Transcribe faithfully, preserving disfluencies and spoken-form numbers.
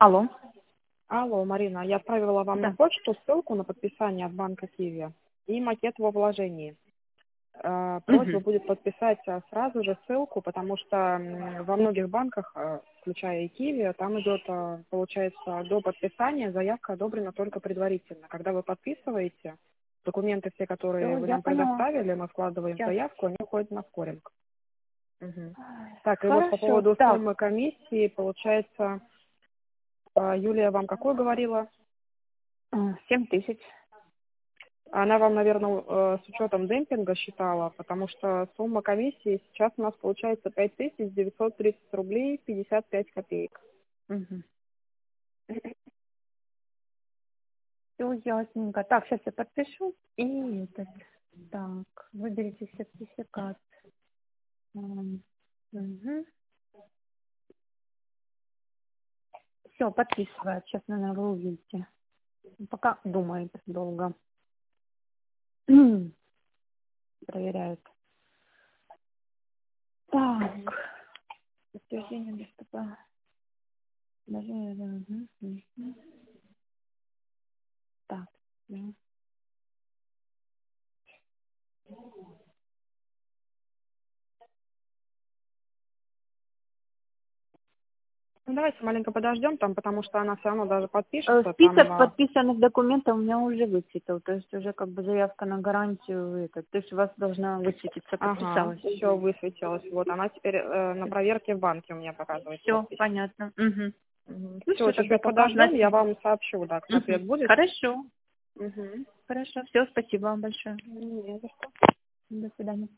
Алло. Алло, Марина, я отправила вам на Да. почту ссылку на подписание от банка Киви и макет во вложении. Э, Просьба Мгм. будет подписать а, сразу же ссылку, потому что м, во многих банках, э, включая и Киви, там идет, э, получается, до подписания заявка одобрена только предварительно. Когда вы подписываете, документы все, которые Всё, вы я нам поняла. предоставили, мы вкладываем в Сейчас. заявку, они уходят на скоринг. Мгм. Так, и вот по Хорошо. поводу Так, суммы комиссии, получается, э, Юлия вам какой говорила? а, семь тысяч. Она вам, наверное, э, с учетом демпинга считала, потому что сумма комиссии сейчас у нас получается пять тысяч девятьсот тридцать рублей пятьдесят пять копеек. Угу. Все ясненько. Так, сейчас я подпишу. И этот. Так, выберите сертификат. Угу. Все, подписываю. Сейчас, наверное, вы увидите. Пока думает долго. Проверяет. Так. Подтверждение доступа. Даже... Угу. Угу. Так. Да. Ну, давайте маленько подождем там, потому что она все равно даже Э, подпишется там. Список а, подписанных документов у меня уже высветил, то есть уже как бы заявка на гарантию, это, то есть у вас должна высветиться, Ага, подписалась. все высветилось. Вот она теперь э, на проверке в банке у меня показывает Все, подпись. понятно. Угу. Ну Все, все, тогда чуть-чуть пока, подождем, я Настя. вам сообщу, да, как Угу. ответ будет. Хорошо, Угу. хорошо. Все, спасибо вам большое. Не за что. До свидания.